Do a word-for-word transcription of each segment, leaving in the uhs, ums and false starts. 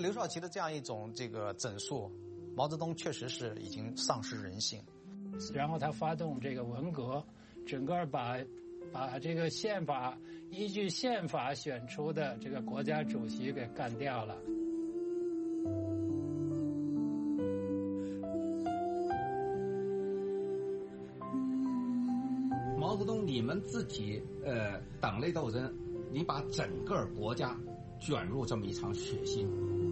刘少奇的这样一种这个整肃，毛泽东确实是已经丧失人性。 然后他发动这个文革，整个把把这个宪法依据宪法选出的这个国家主席给干掉了。 毛泽东，你们自己呃党内斗争，你把整个国家卷入这么一场血腥。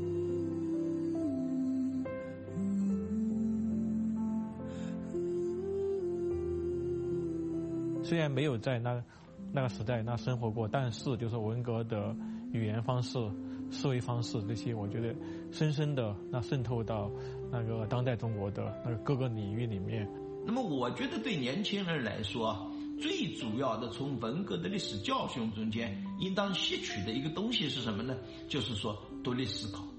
虽然没有在那那个时代那生活过，但是就是文革的语言方式、思维方式这些，我觉得深深的那渗透到那个当代中国的那个各个领域里面。 那么，我觉得对年轻人来说，最主要的从文革的历史教训中间，应当吸取的一个东西是什么呢？就是说独立思考。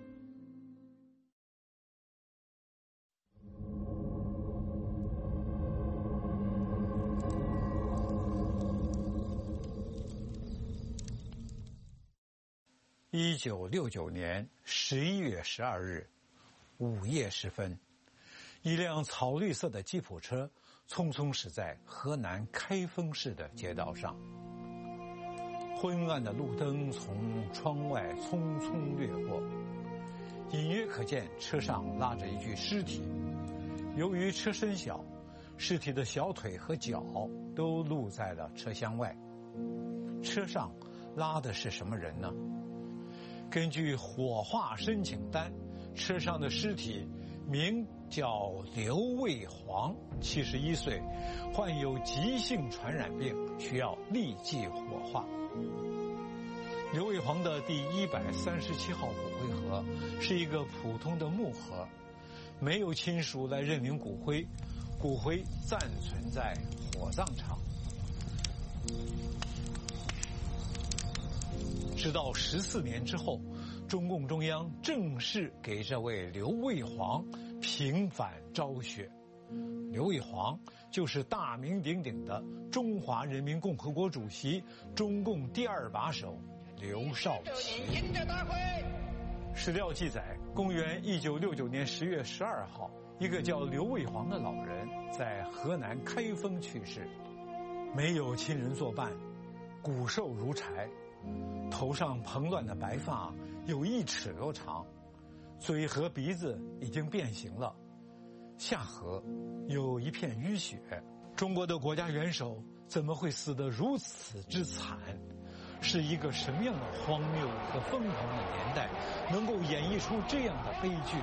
一九六九年十一月十二日午夜时分，一辆草绿色的吉普车匆匆驶在河南开封市的街道上。昏暗的路灯从窗外匆匆掠过，隐约可见车上拉着一具尸体。由于车身小，尸体的小腿和脚都露在了车厢外。车上拉的是什么人呢？根据火化申请单，车上的尸体名叫刘卫煌，七十一岁，患有急性传染病，需要立即火化。刘卫煌的第一百三十七号骨灰盒是一个普通的木盒，没有亲属来认领骨灰，骨灰暂存在火葬场。直到十四年之后，中共中央正式给这位刘卫煌平反昭雪。刘卫煌就是大名鼎鼎的中华人民共和国主席、中共第二把手刘少奇。史料记载，公元一九六九年十月十二号，一个叫刘卫煌的老人在河南开封去世，没有亲人作伴，骨瘦如柴。头上蓬乱的白发有一尺多长，嘴和鼻子已经变形了，下颌有一片淤血。中国的国家元首怎么会死得如此之惨？是一个什么样的荒谬和疯狂的年代，能够演绎出这样的悲剧？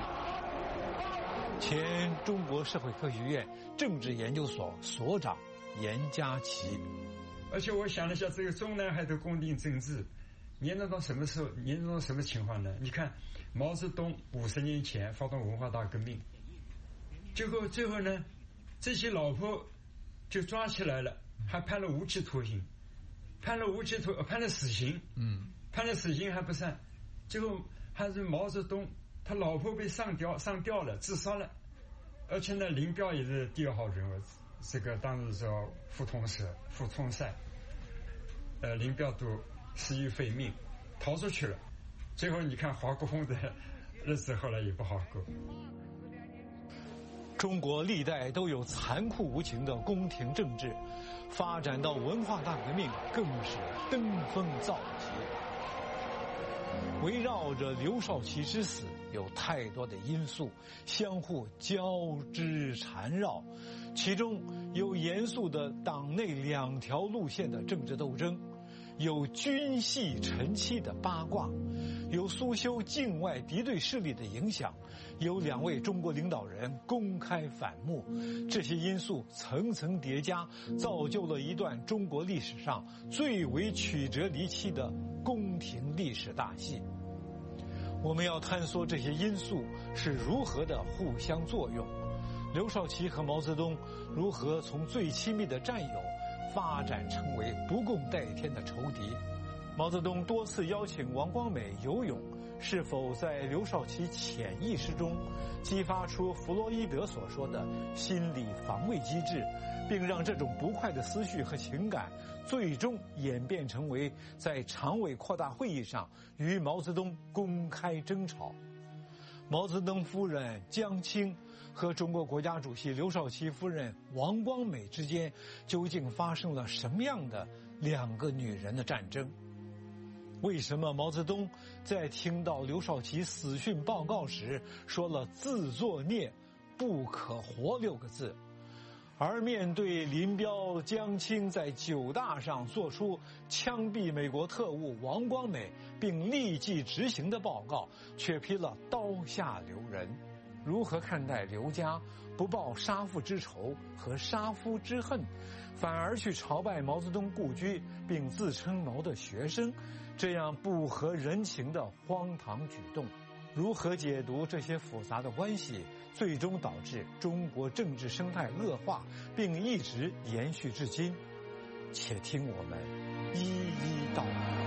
前中国社会科学院政治研究所所长严家琪。 而且我想了一下，这个中南海的宫廷政治严重到什么时候？严重到什么情况呢？你看，毛泽东五十年前发动文化大革命，结果最后呢，这些老婆就抓起来了，还判了无期徒刑，判了无期徒，判了死刑，嗯，判了死刑还不算，最后还是毛泽东他老婆被上吊上吊了，自杀了，而且呢，林彪也是第二号人物。这个当时叫傅通社、傅通善，呃，林彪都死于非命，逃出去了。最后你看华国锋的日子后来也不好过。 中国历代都有残酷无情的宫廷政治，发展到文化大革命更是登峰造极。围绕着刘少奇之死，有太多的因素相互交织缠绕，其中有严肃的党内两条路线的政治斗争，有军系陈妻的八卦，有苏修境外敌对势力的影响，有两位中国领导人公开反目，这些因素层层叠加，造就了一段中国历史上最为曲折离奇的宫廷历史大戏。我们要探索这些因素是如何的互相作用，刘少奇和毛泽东如何从最亲密的战友发展成为不共戴天的仇敌。毛泽东多次邀请王光美游泳， 是否在刘少奇潜意识中激发出弗洛伊德所说的心理防卫机制，并让这种不快的思绪和情感最终演变成为在常委扩大会议上与毛泽东公开争吵？毛泽东夫人江青和中国国家主席刘少奇夫人王光美之间究竟发生了什么样的两个女人的战争？为什么毛泽东在听到刘少奇死讯报告时说了自作孽不可活六个字，而面对林彪、江青在九大上做出枪毙美国特务王光美并立即执行的报告，却批了刀下留人？如何看待刘家不报杀父之仇和杀夫之恨，反而去朝拜毛泽东故居并自称毛的学生，这样不合人情的荒唐举动？如何解读这些复杂的关系，最终导致中国政治生态恶化并一直延续至今？且听我们一一道来。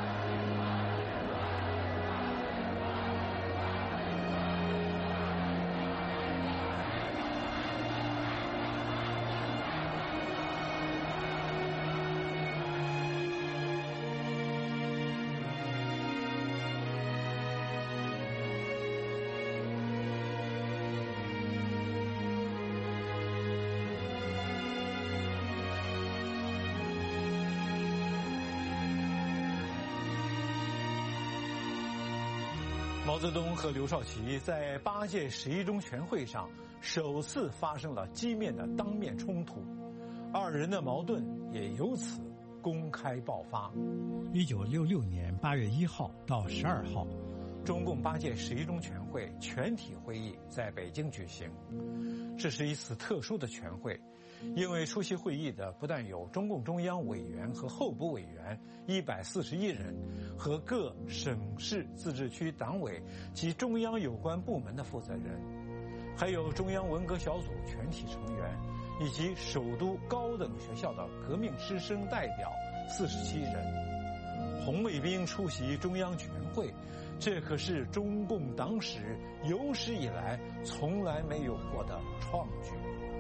毛泽东和刘少奇在八届十一中全会上首次发生了激烈的当面冲突，二人的矛盾也由此公开爆发。 一九六六年八月一号到十二号， 中共八届十一中全会全体会议在北京举行。这是一次特殊的全会，因为出席会议的不但有中共中央委员和候补委员一百四十一人，和各省市自治区党委及中央有关部门的负责人，还有中央文革小组全体成员，以及首都高等学校的革命师生代表四十七人。红卫兵出席中央全会，这可是中共党史有史以来从来没有过的创举。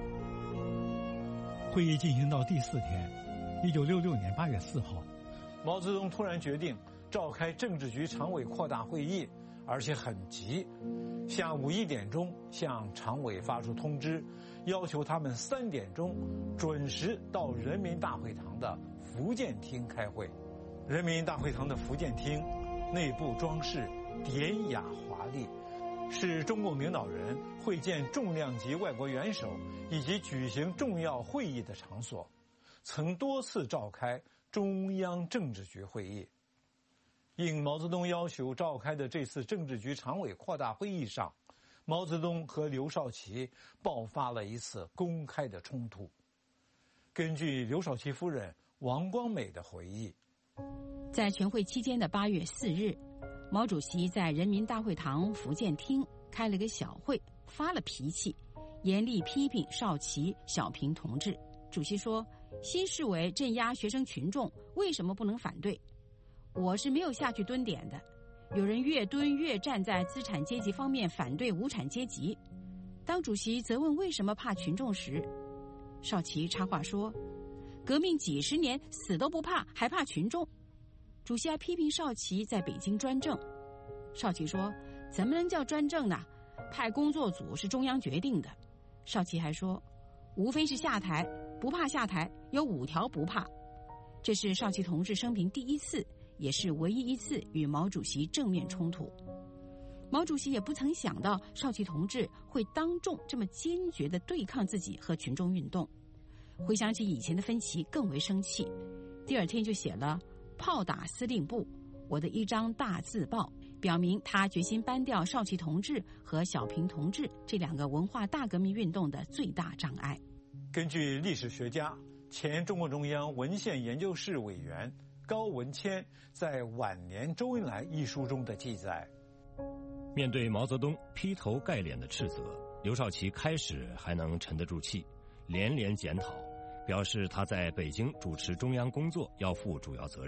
会议进行到第四天，一九六六年八月四号， 毛泽东突然决定召开政治局常委扩大会议，而且很急，下午一点钟向常委发出通知，要求他们三点钟准时到人民大会堂的福建厅开会。人民大会堂的福建厅内部装饰典雅华丽，是中共领导人会见重量级外国元首以及举行重要会议的场所，曾多次召开中央政治局会议。应毛泽东要求召开的这次政治局常委扩大会议上，毛泽东和刘少奇爆发了一次公开的冲突。根据刘少奇夫人王光美的回忆， 在全会期间的八月四日，毛主席在人民大会堂福建厅开了个小会，发了脾气，严厉批评少奇、小平同志。主席说，新市委镇压学生群众，为什么不能反对？我是没有下去蹲点的，有人越蹲越站在资产阶级方面反对无产阶级。当主席责问为什么怕群众时，少奇插话说，革命几十年死都不怕，还怕群众。主席还批评少奇在北京专政。少奇说，怎么能叫专政呢？派工作组是中央决定的。少奇还说，无非是下台，不怕下台，有五条不怕。这是少奇同志生平第一次，也是唯一一次与毛主席正面冲突。毛主席也不曾想到少奇同志会当众这么坚决地对抗自己和群众运动。回想起以前的分歧，更为生气。第二天就写了炮打司令部，我的一张大字报，表明他决心扳掉少奇同志和小平同志这两个文化大革命运动的最大障碍。 根据历史学家、前中共中央文献研究室委员高文谦在《晚年周恩来》一书中的记载， 面对毛泽东劈头盖脸的斥责，刘少奇开始还能沉得住气，连连检讨，表示他在北京主持中央工作要负主要责任，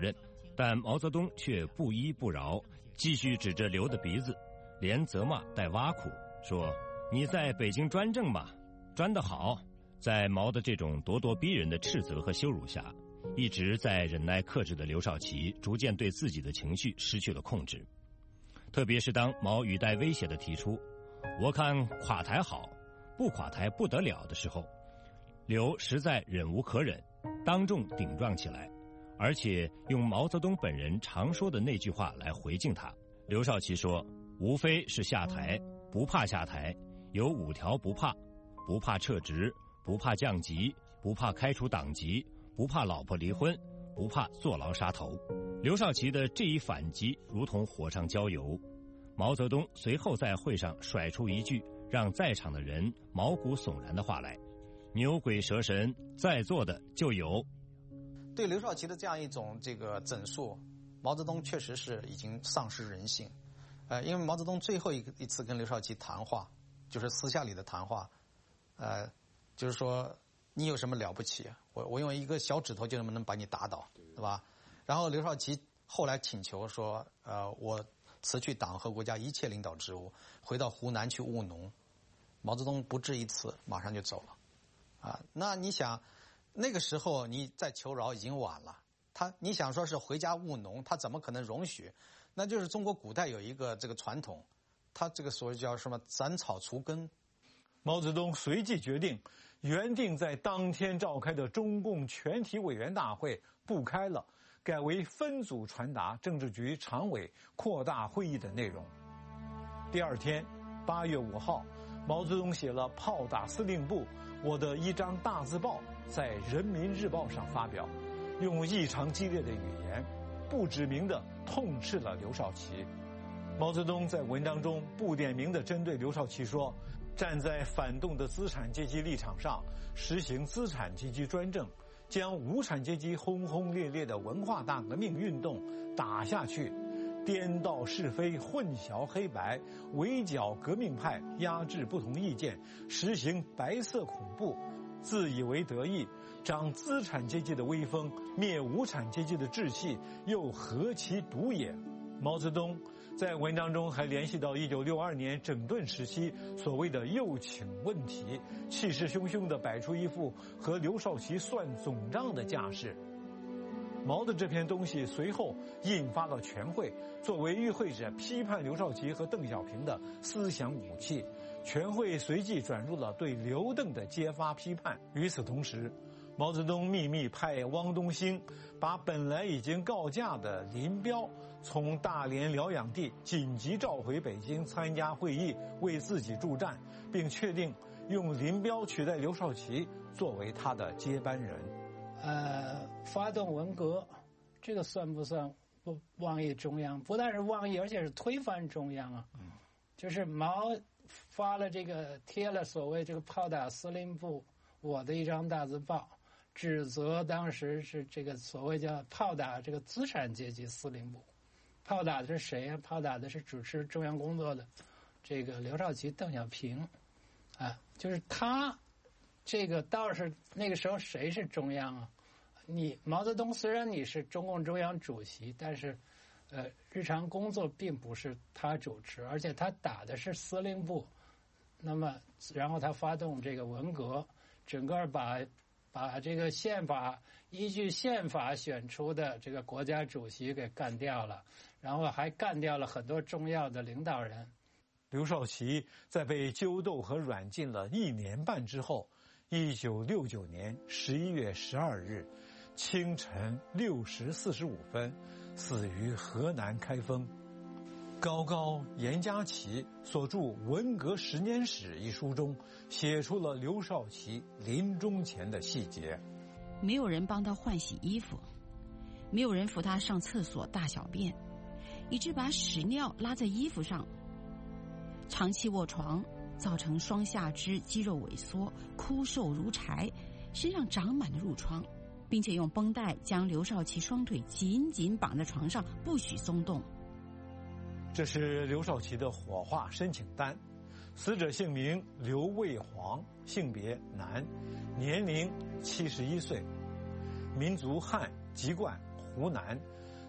但毛泽东却不依不饶，继续指着刘的鼻子，连责骂带挖苦，说：“你在北京专政嘛，专得好。”在毛的这种咄咄逼人的斥责和羞辱下，一直在忍耐克制的刘少奇逐渐对自己的情绪失去了控制。特别是当毛语带威胁地提出“我看垮台好，不垮台不得了”的时候，刘实在忍无可忍，当众顶撞起来，而且用毛泽东本人常说的那句话来回敬他。刘少奇说：“无非是下台，不怕下台，有五条不怕：不怕撤职，不怕降级，不怕开除党籍，不怕老婆离婚，不怕坐牢杀头。”刘少奇的这一反击如同火上浇油。毛泽东随后在会上甩出一句让在场的人毛骨悚然的话来：“牛鬼蛇神，在座的就有。” 对刘少奇的这样一种这个整肃，毛泽东确实是已经丧失人性。呃，因为毛泽东最后一一次跟刘少奇谈话，就是私下里的谈话，呃，就是说你有什么了不起？我我用一个小指头就能把你打倒，对吧？然后刘少奇后来请求说，呃，我辞去党和国家一切领导职务，回到湖南去务农。毛泽东不置一词，马上就走了。啊，那你想，那个时候你再求饶已经晚了。他你想说是回家务农，他怎么可能容许？那就是中国古代有一个这个传统，他这个所谓叫什么斩草除根。 毛泽东随即决定，原定在当天召开的中共全体委员大会不开了，改为分组传达政治局常委扩大会议的内容。第二天，八月五号，毛泽东写了“炮打司令部”我的一张大字报，在《人民日报》上发表，用异常激烈的语言，不指名地痛斥了刘少奇。毛泽东在文章中不点名地针对刘少奇说：“站在反动的资产阶级立场上，实行资产阶级专政，将无产阶级轰轰烈烈的文化大革命运动打下去，颠倒是非，混淆黑白，围剿革命派，压制不同意见，实行白色恐怖，自以为得意，长资产阶级的威风，灭无产阶级的志气，又何其毒也！”毛泽东在文章中还联系到一九六二年整顿时期所谓的右倾问题，气势汹汹地摆出一副和刘少奇算总账的架势。毛的这篇东西随后引发了全会，作为与会者批判刘少奇和邓小平的思想武器。全会随即转入了对刘邓的揭发批判。与此同时，毛泽东秘密派汪东兴把本来已经告假的林彪从大连疗养地紧急召回北京参加会议，为自己助战，并确定用林彪取代刘少奇作为他的接班人。 呃，发动文革，这个算不算不妄议中央？不但是妄议，而且是推翻中央啊！嗯，就是毛发了这个贴了所谓这个炮打司令部我的一张大字报，指责当时是这个所谓叫炮打这个资产阶级司令部。炮打的是谁啊？炮打的是主持中央工作的这个刘少奇、邓小平，啊，就是他这个倒是那个时候谁是中央啊？你毛泽东虽然你是中共中央主席，但是呃，日常工作并不是他主持，而且他打的是司令部。那么，然后他发动这个文革，整个把把这个宪法依据宪法选出的这个国家主席给干掉了，然后还干掉了很多重要的领导人。 刘少奇在被揪斗和软禁了一年半之后，一九六九年十一月十二日清晨六时四十五分，死于河南开封。高高严家琪所著《文革十年史》一书中，写出了刘少奇临终前的细节。 没有人帮他换洗衣服，没有人扶他上厕所大小便，以致把屎尿拉在衣服上。长期卧床，造成双下肢肌肉萎缩，枯瘦如柴，身上长满了褥疮，并且用绷带将刘少奇双腿紧紧绑在床上，不许松动。 这是刘少奇的火化申请单，死者姓名刘卫煌，性别男，年龄七十一岁，民族汉，籍贯湖南，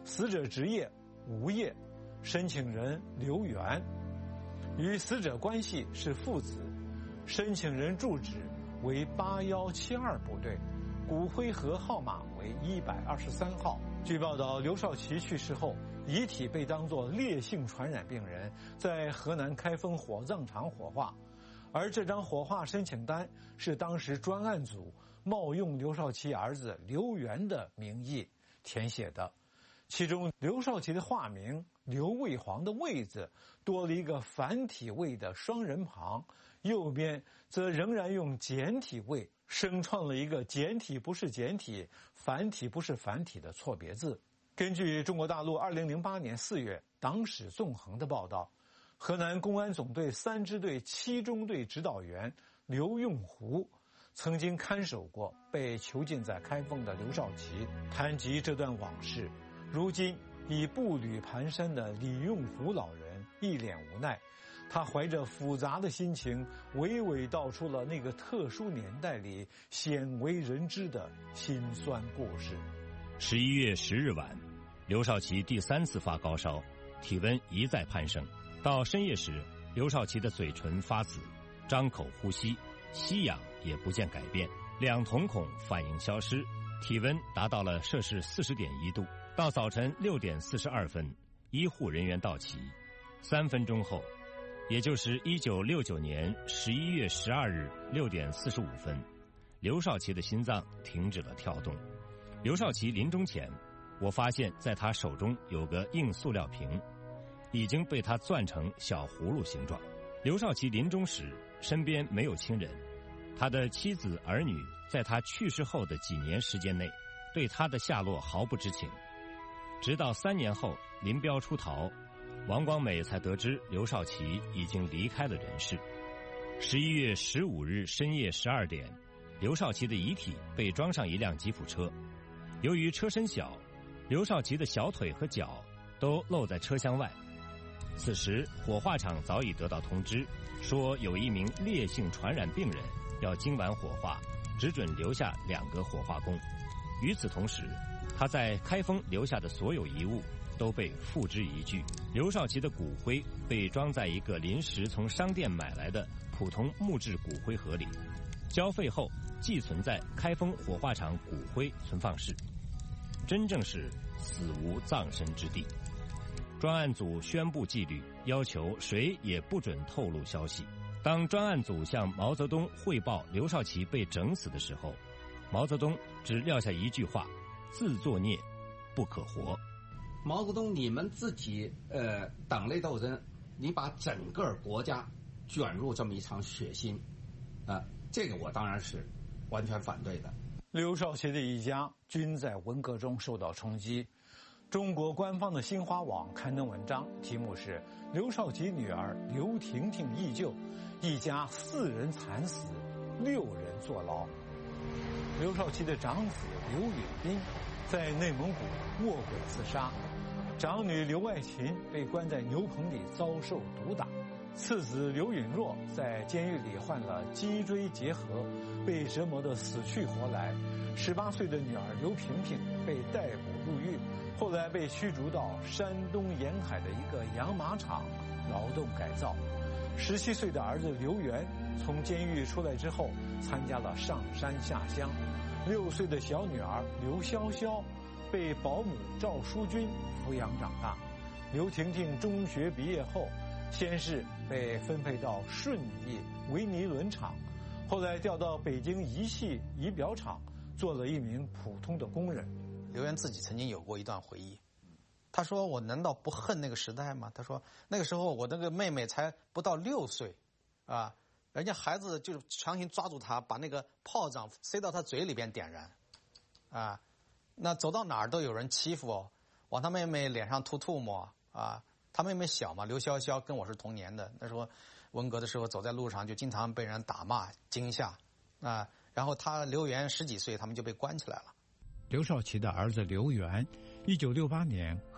死者职业无业，申请人刘源，与死者关系是父子，申请人住址为八一七二部队，骨灰盒号码为一百二十三号。据报道，刘少奇去世后，遗体被当作烈性传染病人在河南开封火葬场火化，而这张火化申请单是当时专案组冒用刘少奇儿子刘源的名义填写的，其中刘少奇的化名刘卫煌的卫字多了一个繁体卫的双人旁，右边则仍然用简体卫生创了一个简体不是简体，繁体不是繁体的错别字。根据中国大陆二零零八年四月党史纵横的报道，河南公安总队三支队七中队指导员刘用湖曾经看守过被囚禁在开封的刘少奇。谈及这段往事，如今已步履蹒跚的李用湖老人一脸无奈，他怀着复杂的心情，娓娓道出了那个特殊年代里鲜为人知的辛酸故事。 十一月十日晚，刘少奇第三次发高烧，体温一再攀升。到深夜时，刘少奇的嘴唇发紫，张口呼吸，吸氧也不见改变，两瞳孔反应消失，体温达到了摄氏四十点一度。到早晨六点四十二分，医护人员到齐。三分钟后，也就是一九六九年十一月十二日六点四十五分，刘少奇的心脏停止了跳动。刘少奇临终前，我发现在他手中有个硬塑料瓶，已经被他攥成小葫芦形状。刘少奇临终时身边没有亲人，他的妻子儿女在他去世后的几年时间内对他的下落毫不知情，直到三年后林彪出逃，王光美才得知刘少奇已经离开了人世。十一月十五日深夜十二点，刘少奇的遗体被装上一辆吉普车，由于车身小，刘少奇的小腿和脚都露在车厢外。此时火化场早已得到通知，说有一名烈性传染病人要今晚火化，只准留下两个火化工。与此同时，他在开封留下的所有遗物都被付之一炬。刘少奇的骨灰被装在一个临时从商店买来的普通木质骨灰盒里，交费后寄存在开封火化场骨灰存放室，真正是死无葬身之地。专案组宣布纪律，要求谁也不准透露消息。当专案组向毛泽东汇报刘少奇被整死的时候，毛泽东只撂下一句话：自作孽，不可活。 毛泽东，你们自己呃党内斗争，你把整个国家卷入这么一场血腥，啊、呃，这个我当然是完全反对的。 刘少奇的一家均在文革中受到冲击。中国官方的新华网刊登文章，题目是《刘少奇女儿刘婷婷忆旧，一家四人惨死，六人坐牢》。刘少奇的长子刘允斌在内蒙古卧轨自杀，长女刘爱琴被关在牛棚里遭受毒打，次子刘允若在监狱里患了脊椎结核，被折磨得死去活来。十八岁的女儿刘萍萍被逮捕入狱，后来被驱逐到山东沿海的一个养马场劳动改造。十七岁的儿子刘源从监狱出来之后，参加了上山下乡。六岁的小女儿刘潇潇被保姆赵淑君抚养长大。刘婷婷中学毕业后，先是被分配到顺义维尼轮厂，后来调到北京仪器仪表厂，做了一名普通的工人。 刘源自己曾经有过一段回忆，他说：“我难道不恨那个时代吗？”他说：“那个时候我那个妹妹才不到六岁，啊，人家孩子就强行抓住她，把那个炮仗塞到她嘴里边点燃，啊，那走到哪儿都有人欺负，往他妹妹脸上吐唾沫，啊，他妹妹小嘛，刘潇潇跟我是同年的，那时候文革的时候走在路上就经常被人打骂惊吓，啊，然后他刘源十几岁，他们就被关起来了。” 刘少奇的儿子刘源，一九六八年和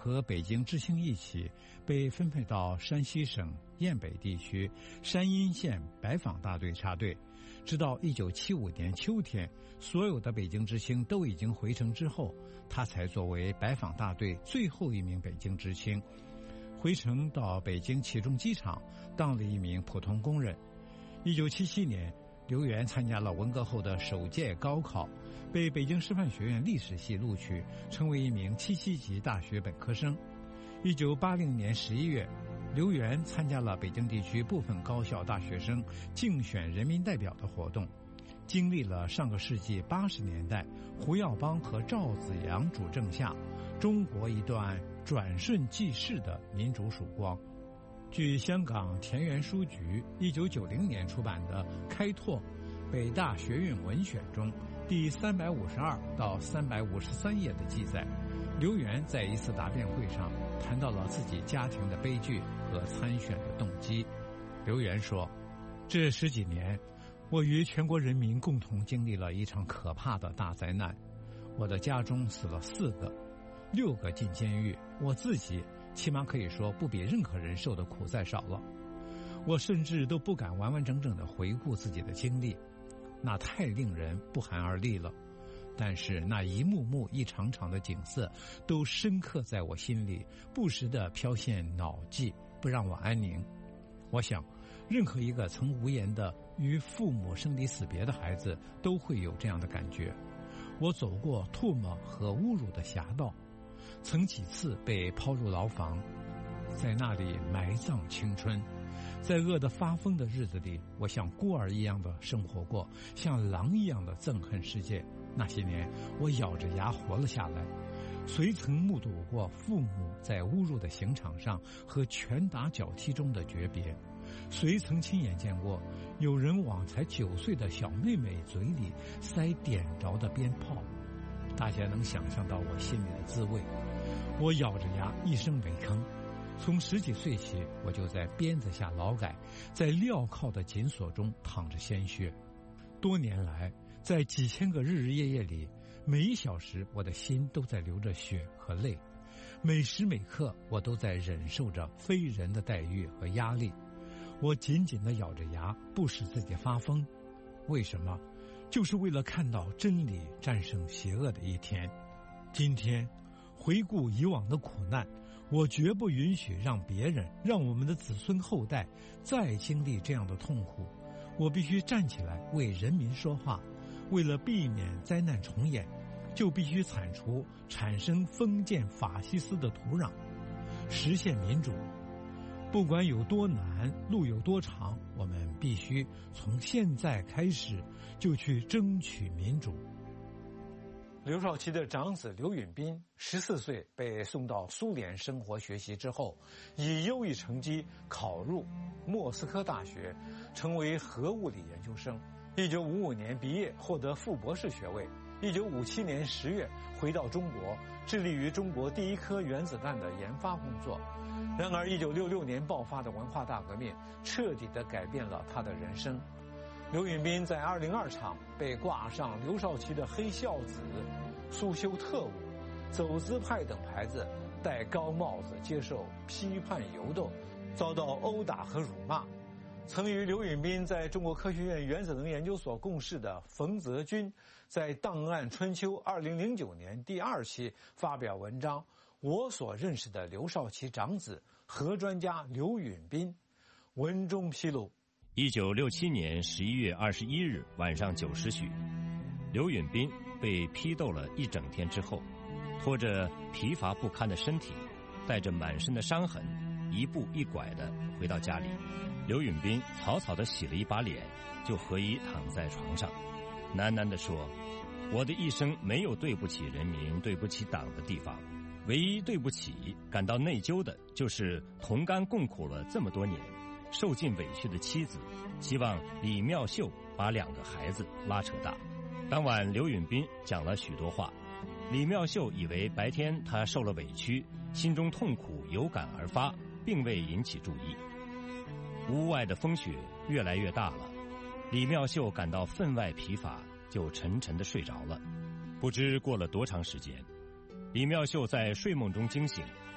和北京知青一起被分配到山西省雁北地区山阴县白坊大队插队，直到一九七五年秋天，所有的北京知青都已经回城之后，他才作为白坊大队最后一名北京知青，回城到北京启中机场当了一名普通工人。一九七七年，刘源参加了文革后的首届高考，被北京师范学院历史系录取，成为一名七七级大学本科生。一九八零年十一月，刘源参加了北京地区部分高校大学生竞选人民代表的活动，经历了上个世纪八十年代胡耀邦和赵紫阳主政下中国一段转瞬即逝的民主曙光。据香港田园书局一九九零年出版的《开拓北大学运文选》中第三百五十二到三百五十三页的记载，刘源在一次答辩会上谈到了自己家庭的悲剧和参选的动机。刘源说，这十几年我与全国人民共同经历了一场可怕的大灾难，我的家中死了四个，六个进监狱，我自己起码可以说不比任何人受的苦再少了。我甚至都不敢完完整整地回顾自己的经历，那太令人不寒而栗了。但是那一幕幕一场场的景色都深刻在我心里，不时地飘现脑际，不让我安宁。我想任何一个曾无言地与父母生离死别的孩子都会有这样的感觉。我走过唾沫和侮辱的侠道，曾几次被抛入牢房，在那里埋葬青春。在饿得发疯的日子里，我像孤儿一样的生活过，像狼一样的憎恨世界。那些年我咬着牙活了下来，虽曾目睹过父母在侮辱的刑场上和拳打脚踢中的诀别，虽曾亲眼见过有人往才九岁的小妹妹嘴里塞点着的鞭炮，大家能想象到我心里的滋味。我咬着牙一声没吭，从十几岁起我就在鞭子下劳改，在镣铐的紧锁中淌着鲜血。多年来，在几千个日日夜夜里，每一小时我的心都在流着血和泪，每时每刻我都在忍受着非人的待遇和压力。我紧紧地咬着牙，不使自己发疯。为什么？就是为了看到真理战胜邪恶的一天。今天回顾以往的苦难，我绝不允许让别人，让我们的子孙后代再经历这样的痛苦。我必须站起来为人民说话，为了避免灾难重演，就必须铲除产生封建法西斯的土壤，实现民主。不管有多难，路有多长，我们必须从现在开始就去争取民主。 刘少奇的长子刘允彬十四岁被送到苏联生活学习之后，以优异成绩考入莫斯科大学，成为核物理研究生。一九五五年毕业，获得副博士学位。一九五七年十月回到中国，致力于中国第一颗原子弹的研发工作。然而一九六六年爆发的文化大革命彻底地改变了他的人生。刘允彬在二零二厂被挂上刘少奇的黑孝子、苏修特务、走资派等牌子，戴高帽子接受批判游斗，遭到殴打和辱骂。曾与刘允彬在中国科学院原子能研究所共事的冯泽军，在《档案春秋》二零零九年第二期发表文章《我所认识的刘少奇长子核专家刘允彬》，文中披露， 一九六七年十一月二十一日晚上九时许，刘允彬被批斗了一整天之后，拖着疲乏不堪的身体，带着满身的伤痕，一步一拐地回到家里。刘允彬草草地洗了一把脸，就合衣躺在床上，喃喃地说：“我的一生没有对不起人民、对不起党的地方，唯一对不起、感到内疚的，就是同甘共苦了这么多年，受尽委屈的妻子，希望李妙秀把两个孩子拉扯大。”当晚，刘允彬讲了许多话，李妙秀以为白天他受了委屈，心中痛苦有感而发，并未引起注意。屋外的风雪越来越大了，李妙秀感到分外疲乏，就沉沉地睡着了。不知过了多长时间，李妙秀在睡梦中惊醒，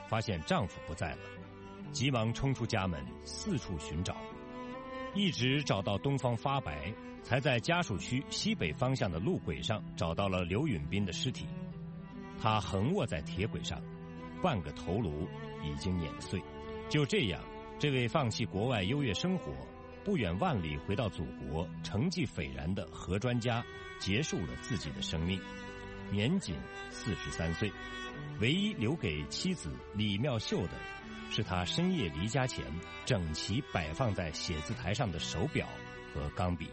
发现丈夫不在了，急忙冲出家门，四处寻找，一直找到东方发白，才在家属区西北方向的路轨上找到了刘允斌的尸体。他横卧在铁轨上，半个头颅已经碾碎。就这样，这位放弃国外优越生活，不远万里回到祖国，成绩斐然的核专家结束了自己的生命，年仅四十三岁。唯一留给妻子李妙秀的，是他深夜离家前整齐摆放在写字台上的手表和钢笔。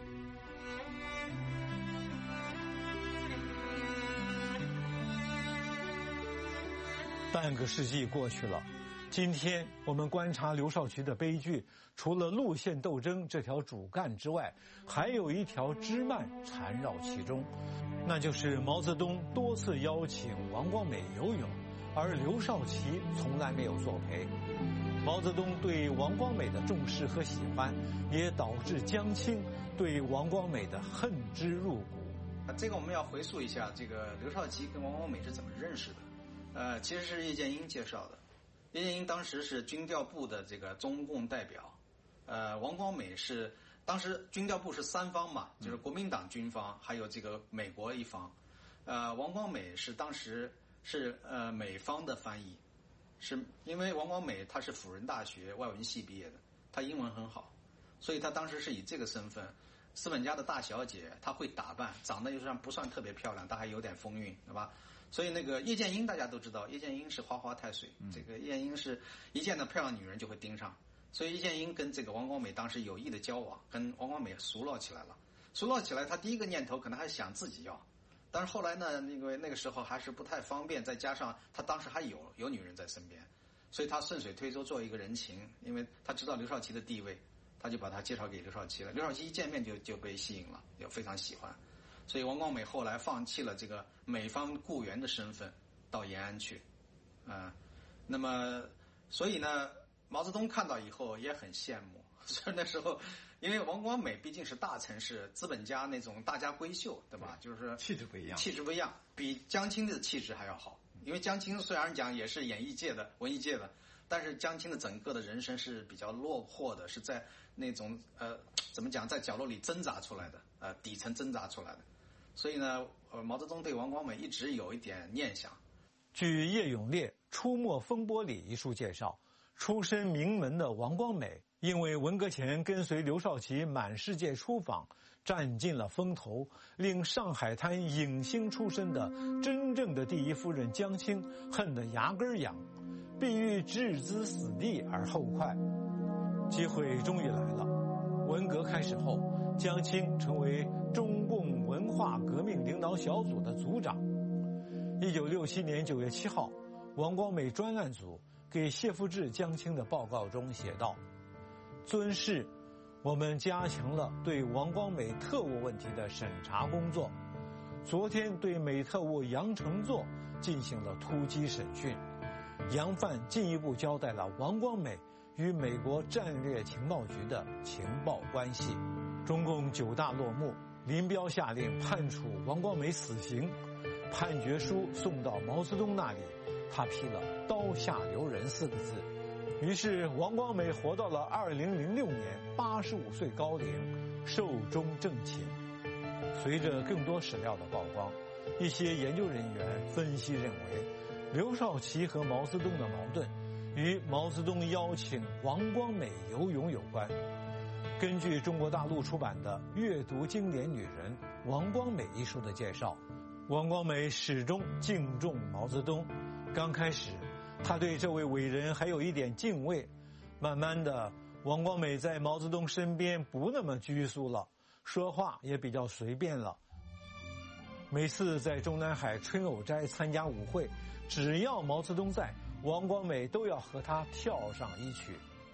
半个世纪过去了，今天我们观察刘少奇的悲剧，除了路线斗争这条主干之外，还有一条枝蔓缠绕其中，那就是毛泽东多次邀请王光美游泳，而刘少奇从来没有作陪。毛泽东对王光美的重视和喜欢，也导致江青对王光美的恨之入骨。 这个我们要回溯一下，这个刘少奇跟王光美是怎么认识的？呃，其实是叶剑英介绍的。叶剑英当时是军调部的这个中共代表，呃，王光美是当时军调部是三方嘛，就是国民党军方还有这个美国一方，呃，王光美是当时是呃美方的翻译，是因为王光美他是辅仁大学外文系毕业的，他英文很好，所以他当时是以这个身份，资本家的大小姐，她会打扮，长得又算不算特别漂亮，但还有点风韵，对吧？所以那个叶剑英大家都知道，叶剑英是花花太岁，这个叶剑英是一见到漂亮女人就会盯上，所以叶剑英跟这个王光美当时有意的交往，跟王光美熟络起来了。熟络起来，他第一个念头可能还想自己要，但是后来呢，因为那个时候还是不太方便，再加上他当时还有有女人在身边，所以他顺水推舟做一个人情，因为他知道刘少奇的地位，他就把他介绍给刘少奇了。刘少奇一见面就就被吸引了，也非常喜欢。所以王光美后来放弃了这个美方雇员的身份，到延安去，啊、呃，那么所以呢，毛泽东看到以后也很羡慕。所以那时候，因为王光美毕竟是大城市资本家那种大家闺秀，对吧？就是气质不一样， 气质不一样，比江青的气质还要好。因为江青虽然讲也是演艺界的、文艺界的，但是江青的整个的人生是比较落魄的，是在那种呃怎么讲，在角落里挣扎出来的，呃底层挣扎出来的。所以呢，呃，毛泽东对王光美一直有一点念想。 据叶永烈《出没风波里》一书介绍，出身名门的王光美，因为文革前跟随刘少奇满世界出访，占尽了风头，令上海滩影星出身的真正的第一夫人江青恨得牙根痒，必欲置之死地而后快。机会终于来了，文革开始后，江青成为中共文化革命领导小组的组长。一九六七年九月七号，王光美专案组给谢富治、江青的报告中写道：尊士，我们加强了对王光美特务问题的审查工作。昨天对美特务杨承作进行了突击审讯，杨范进一步交代了王光美与美国战略情报局的情报关系。中共九大落幕，林彪下令判处王光美死刑，判决书送到毛泽东那里，他批了“刀下留人”四个字。于是王光美活到了二零零六年，八十五岁高龄，寿终正寝。随着更多史料的曝光，一些研究人员分析认为，刘少奇和毛泽东的矛盾与毛泽东邀请王光美游泳有关。根据中国大陆出版的《阅读经典女人王光美》一书的介绍，王光美始终敬重毛泽东。刚开始，他对这位伟人还有一点敬畏，慢慢的，王光美在毛泽东身边不那么拘束了，说话也比较随便了。每次在中南海春藕斋参加舞会，只要毛泽东在，王光美都要和他跳上一曲。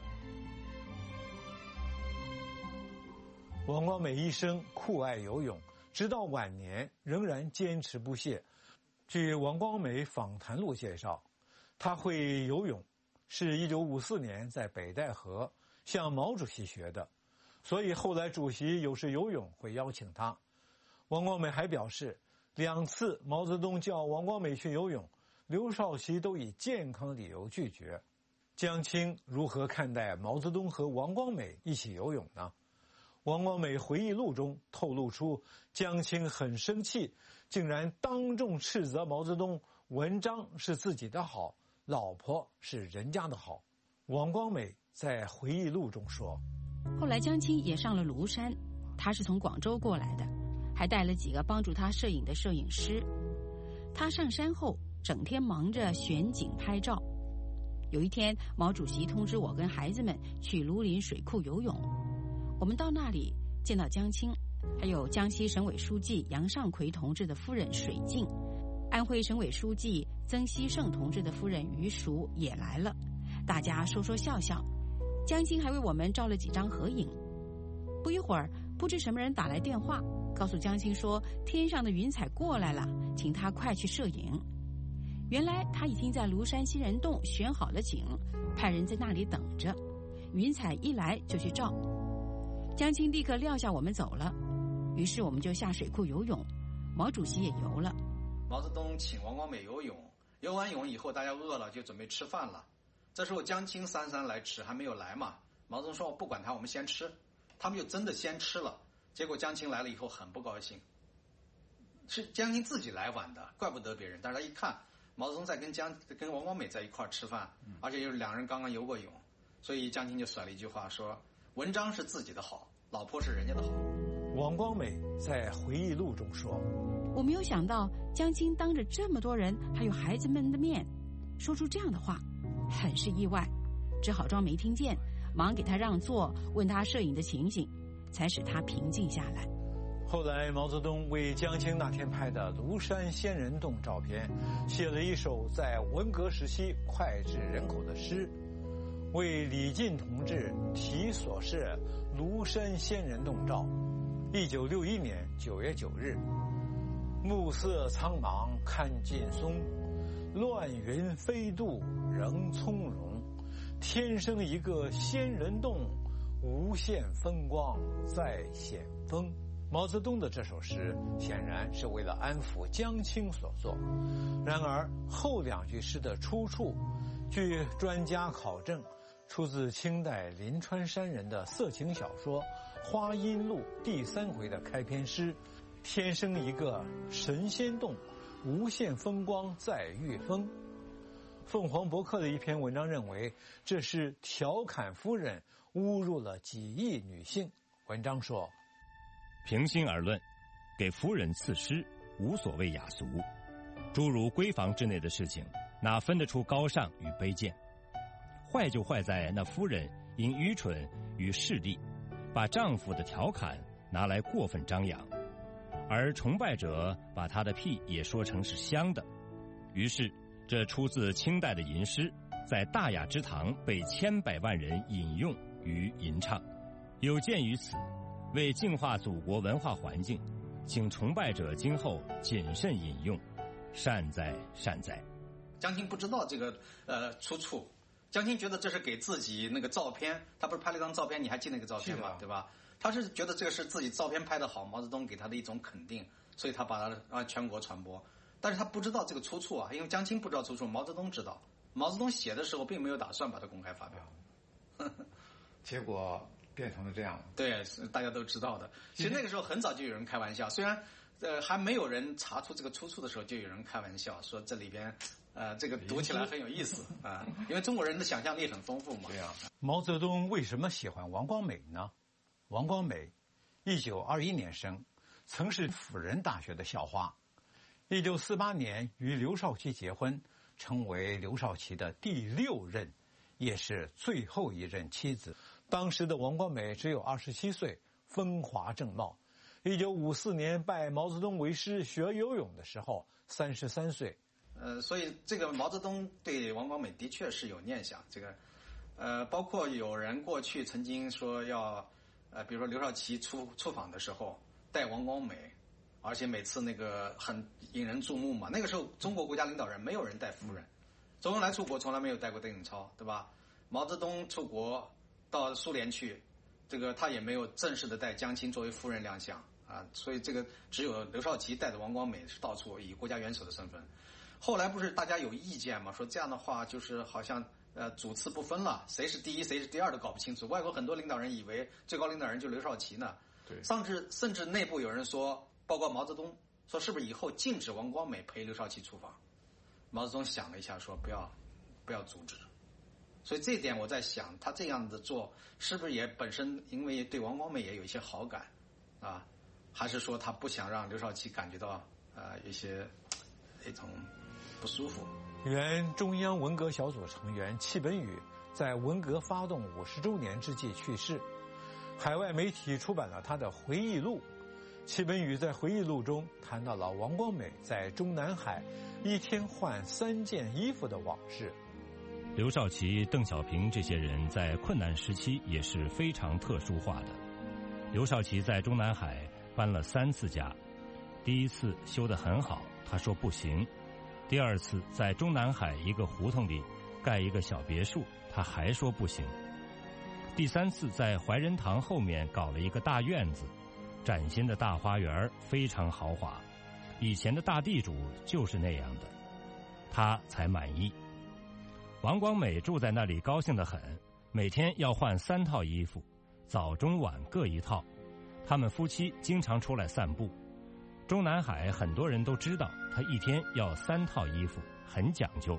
王光美一生酷爱游泳，直到晚年仍然坚持不懈。据王光美访谈录介绍，他会游泳是一九五四年在北戴河向毛主席学的，所以后来主席有时游泳会邀请他。王光美还表示，两次毛泽东叫王光美去游泳， 刘少奇都以健康理由拒绝。江青如何看待毛泽东和王光美一起游泳呢？王光美回忆录中透露出，江青很生气，竟然当众斥责毛泽东，文章是自己的好，老婆是人家的好。王光美在回忆录中说， 后来江青也上了庐山，他是从广州过来的，还带了几个帮助他摄影的摄影师。他上山后整天忙着选景拍照。有一天，毛主席通知我跟孩子们去庐陵水库游泳。我们到那里见到江青，还有江西省委书记杨尚奎同志的夫人水镜，安徽省委书记曾希圣同志的夫人于淑也来了，大家说说笑笑。江青还为我们照了几张合影。不一会儿，不知什么人打来电话，告诉江青说天上的云彩过来了，请他快去摄影。原来他已经在庐山新人洞选好了景，派人在那里等着，云彩一来就去照。江青立刻撂下我们走了，于是我们就下水库游泳，毛主席也游了。 毛泽东请王光美游泳，游完泳以后大家饿了就准备吃饭了。这时候江青姗姗来迟，还没有来嘛，毛泽东说不管他，我们先吃。他们就真的先吃了，结果江青来了以后很不高兴，是江青自己来晚的，怪不得别人。但是他一看毛泽东在跟江跟王光美在一块儿吃饭，而且又是两人刚刚游过泳，所以江青就甩了一句话说，文章是自己的好，老婆是人家的好。 王光美在回忆录中说， 我没有想到江青当着这么多人还有孩子们的面说出这样的话，很是意外，只好装没听见，忙给他让座，问他摄影的情形，才使他平静下来。 后来毛泽东为江青那天拍的庐山仙人洞照片写了一首在文革时期脍炙人口的诗，为李进同志题所是庐山仙人洞照。一九六一年九月九日，暮色苍茫看劲松，乱云飞渡仍从容，天生一个仙人洞，无限风光在险峰。毛泽东的这首诗显然是为了安抚江青所作，然而后两句诗的出处，据专家考证，出自清代临川山人的色情小说《花阴录》第三回的开篇诗，天生一个神仙洞，无限风光在玉峰。凤凰博客的一篇文章认为，这是调侃夫人侮辱了几亿女性。文章说， 平心而论，给夫人赐诗无所谓雅俗，诸如闺房之内的事情，哪分得出高尚与卑贱？坏就坏在那夫人因愚蠢与势利，把丈夫的调侃拿来过分张扬，而崇拜者把她的屁也说成是香的。于是这出自清代的吟诗，在大雅之堂被千百万人引用与吟唱。有鉴于此，为净化祖国文化环境，请崇拜者今后谨慎引用，善哉善哉。 江青不知道这个呃出处，江青觉得这是给自己那个照片，他不是拍了一张照片，你还记得那个照片吗？对吧？他是觉得这个是自己照片拍得好，毛泽东给他的一种肯定，所以他把它让全国传播。但是他不知道这个出处啊，因为江青不知道出处，毛泽东知道。毛泽东写的时候并没有打算把它公开发表， 结果变成了这样。 对，大家都知道的。其实那个时候很早就有人开玩笑，虽然呃还没有人查出这个出处的时候，就有人开玩笑说这里边呃这个读起来很有意思啊，因为中国人的想象力很丰富嘛。 对啊。毛泽东为什么喜欢王光美呢？王光美，一九二一年生，曾是辅仁大学的校花。一九四八年与刘少奇结婚，成为刘少奇的第六任，也是最后一任妻子。当时的王光美只有二十七岁，风华正茂。一九五四年拜毛泽东为师学游泳的时候，三十三岁。 呃，所以这个毛泽东对王光美的确是有念想。这个，呃，包括有人过去曾经说要，呃，比如说刘少奇出出访的时候带王光美。而且每次那个很引人注目嘛，那个时候中国国家领导人没有人带夫人，周恩来出国从来没有带过邓颖超，对吧？毛泽东出国到苏联去，这个他也没有正式的带江青作为夫人亮相啊，所以这个只有刘少奇带着王光美是到处以国家元首的身份。 后来不是大家有意见嘛，说这样的话就是好像呃主次不分了，谁是第一谁是第二都搞不清楚。外国很多领导人以为最高领导人就刘少奇呢， 对， 甚至甚至内部有人说，包括毛泽东说是不是以后禁止王光美陪刘少奇出访？毛泽东想了一下说不要不要阻止。所以这一点我在想，他这样的做是不是也本身因为对王光美也有一些好感啊，还是说他不想让刘少奇感觉到呃一些一种不舒服？ 原中央文革小组成员戚本禹在文革发动五十周年之际去世，海外媒体出版了他的回忆录。戚本禹在回忆录中谈到了王光美在中南海一天换三件衣服的往事。 刘少奇、邓小平这些人在困难时期也是非常特殊化的。刘少奇在中南海搬了三次家，第一次修得很好，他说不行；第二次在中南海一个胡同里盖一个小别墅，他还说不行；第三次在怀仁堂后面搞了一个大院子，崭新的大花园，非常豪华，以前的大地主就是那样的，他才满意。王光美住在那里高兴得很，每天要换三套衣服，早中晚各一套。他们夫妻经常出来散步。中南海很多人都知道他一天要三套衣服，很讲究。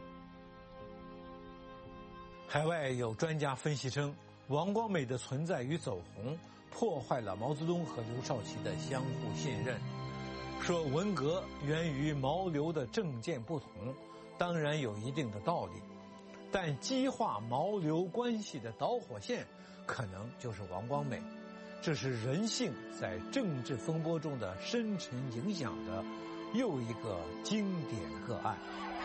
海外有专家分析称，王光美的存在与走红破坏了毛泽东和刘少奇的相互信任，说文革源于毛刘的政见不同，当然有一定的道理，但激化毛刘关系的导火线可能就是王光美，这是人性在政治风波中的深沉影响的又一个经典个案。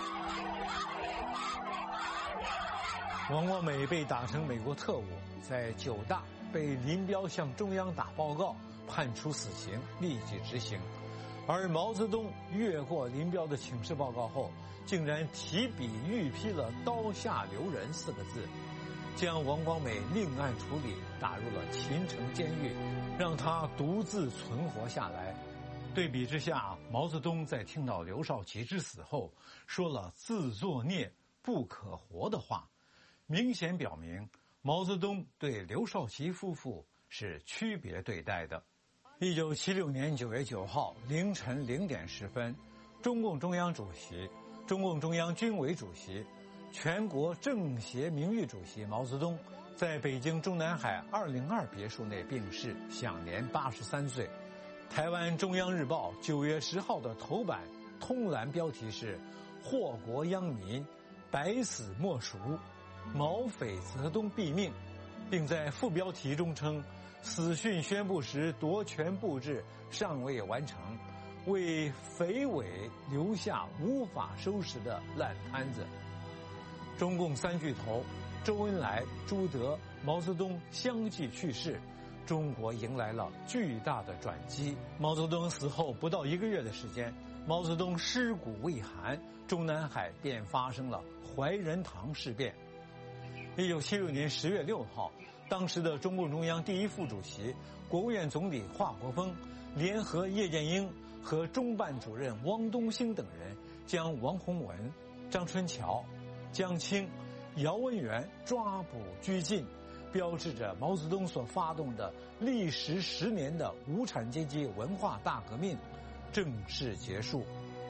王光美被打成美国特务，在九大被林彪向中央打报告，判处死刑，立即执行。而毛泽东越过林彪的请示报告后，竟然提笔御批了“刀下留人”四个字，将王光美另案处理，打入了秦城监狱，让他独自存活下来。对比之下，毛泽东在听到刘少奇之死后，说了自作孽不可活的话，明显表明毛泽东对刘少奇夫妇是区别对待的。一九七六年九月九号凌晨零点十分，中共中央主席、中共中央军委主席、全国政协名誉主席毛泽东在北京中南海二零二别墅内病逝，享年八十三岁。台湾中央日报九月十号的头版通栏标题是“祸国殃民，百死莫赎，毛匪泽东毙命”，并在副标题中称，死讯宣布时夺权布置尚未完成，为匪伪留下无法收拾的烂摊子。中共三巨头周恩来、朱德、毛泽东相继去世，中国迎来了巨大的转机。毛泽东死后不到一个月的时间，毛泽东尸骨未寒，中南海便发生了怀仁堂事变。一九七六年十月六号，当时的中共中央第一副主席、国务院总理华国锋联合叶剑英和中办主任汪东兴等人，将王洪文、张春桥、江青、姚文元抓捕拘禁，标志着毛泽东所发动的历时十年的无产阶级文化大革命正式结束。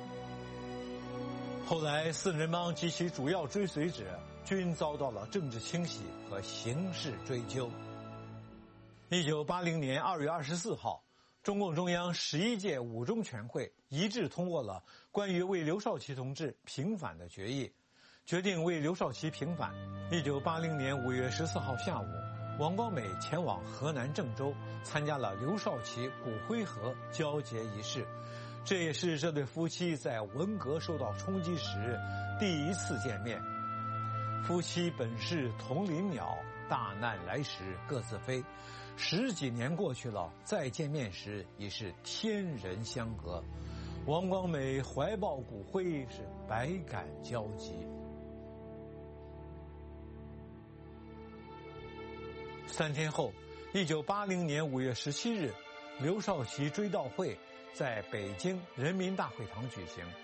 后来四人帮及其主要追随者均遭到了政治清洗和刑事追究。一九八零年二月二十四号，中共中央十一届五中全会一致通过了关于为刘少奇同志平反的决议，决定为刘少奇平反。一九八零年五月十四号下午，王光美前往河南郑州，参加了刘少奇骨灰盒交接仪式。这也是这对夫妻在文革受到冲击时第一次见面。夫妻本是同林鸟，大难来时各自飞。十几年过去了，再见面时已是天人相隔。王光美怀抱骨灰，是百感交集。三天后，一九八零年五月十七日，刘少奇追悼会在北京人民大会堂举行。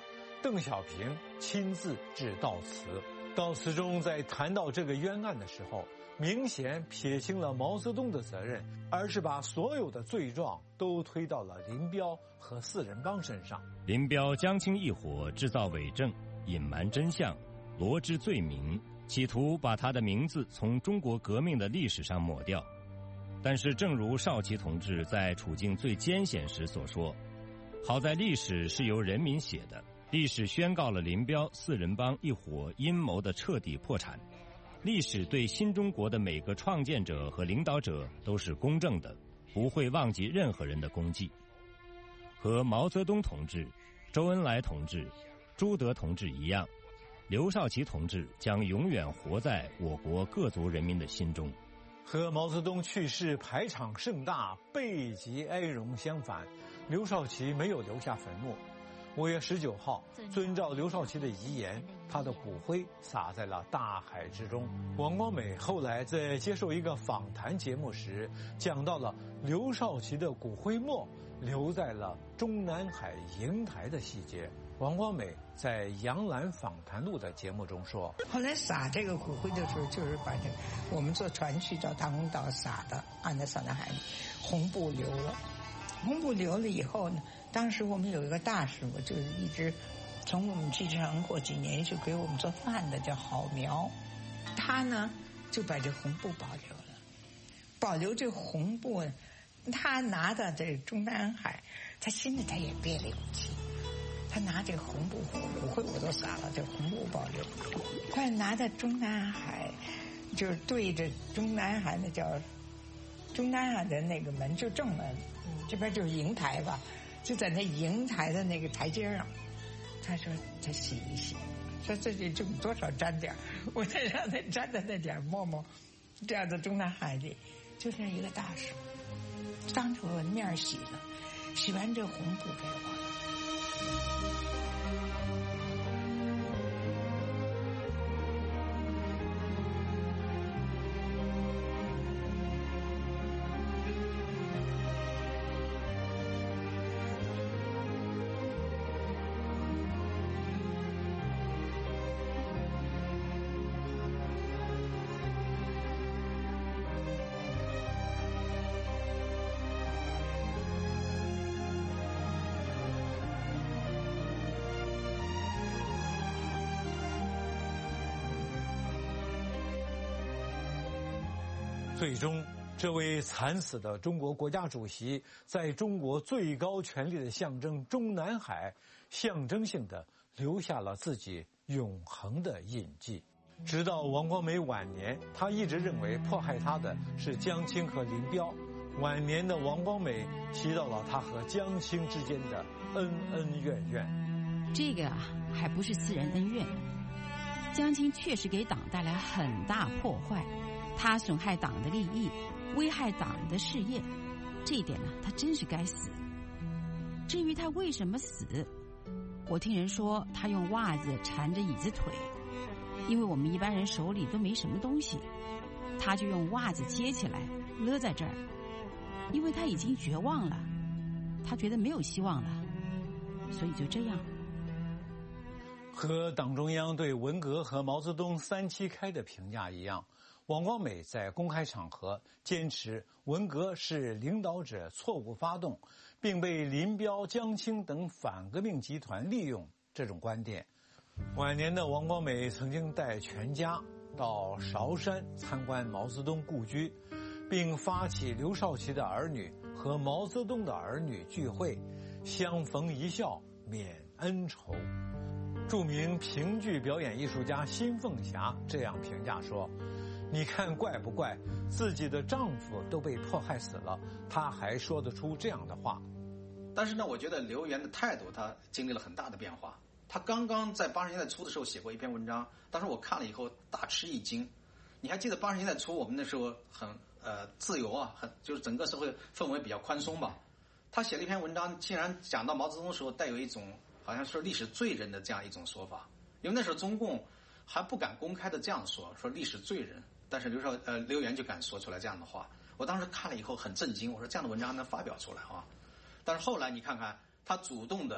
邓小平亲自致悼词。悼词中在谈到这个冤案的时候，明显撇清了毛泽东的责任，而是把所有的罪状都推到了林彪和四人帮身上。 林彪江青一伙制造伪证，隐瞒真相，罗织罪名，企图把他的名字从中国革命的历史上抹掉。但是正如少奇同志在处境最艰险时所说，好在历史是由人民写的，历史宣告了林彪四人帮一伙阴谋的彻底破产，历史对新中国的每个创建者和领导者都是公正的，不会忘记任何人的功绩。和毛泽东同志、周恩来同志、朱德同志一样，刘少奇同志将永远活在我国各族人民的心中。 和毛泽东去世排场盛大、备极哀荣相反，刘少奇没有留下坟墓。五月十九号，遵照刘少奇的遗言，他的骨灰撒在了大海之中。王光美后来在接受一个访谈节目时，讲到了刘少奇的骨灰墨留在了中南海瀛台的细节。王光美在《杨澜访谈录》的节目中说：“ 后来撒这个骨灰的时候，就是把这个我们坐船去到唐公岛撒的，按在撒在海里，红布留了。红布留了以后呢，当时我们有一个大师傅，就是一直从我们去成过几年就给我们做饭的，叫郝苗，他呢就把这红布保留了，保留这红布，他拿到这中南海，他心里他也憋了一股气。”他拿这个红布，骨灰我都撒了，这红布保留。他拿到中南海，就是对着中南海那叫中南海的那个门，就正门，这边就是瀛台吧，就在那瀛台的那个台阶上。他说他洗一洗，说这里就多少沾点，我再让他沾的那点沫沫，这样的中南海里，就这一个大师，当着我的面洗了，洗完这红布给我。 最终，这位惨死的中国国家主席，在中国最高权力的象征中南海，象征性的留下了自己永恒的印记。直到王光美晚年，他一直认为迫害他的是江青和林彪。晚年的王光美提到了他和江青之间的恩恩怨怨。 这个啊，还不是私人恩怨。江青确实给党带来很大破坏。他损害党的利益，危害党的事业，这一点呢，他真是该死。至于他为什么死，我听人说他用袜子缠着椅子腿，因为我们一般人手里都没什么东西，他就用袜子接起来勒在这儿，因为他已经绝望了，他觉得没有希望了，所以就这样。 和党中央对文革和毛泽东三七开的评价一样，王光美在公开场合坚持文革是领导者错误发动，并被林彪、江青等反革命集团利用这种观点。晚年的王光美曾经带全家到韶山参观毛泽东故居，并发起刘少奇的儿女和毛泽东的儿女聚会，相逢一笑泯恩仇。著名评剧表演艺术家辛凤霞这样评价说：你看怪不怪，自己的丈夫都被迫害死了，她还说得出这样的话。 但是呢，我觉得刘源的态度他经历了很大的变化。他刚刚在八十年代初的时候写过一篇文章，当时我看了以后大吃一惊。你还记得八十年代初我们那时候很呃自由啊，很就是整个社会氛围比较宽松吧。他写了一篇文章，竟然讲到毛泽东的时候带有一种好像说历史罪人的这样一种说法，因为那时候中共还不敢公开的这样说说历史罪人，但是刘少呃刘源就敢说出来这样的话。我当时看了以后很震惊，我说这样的文章还能发表出来啊？但是后来你看看，他主动的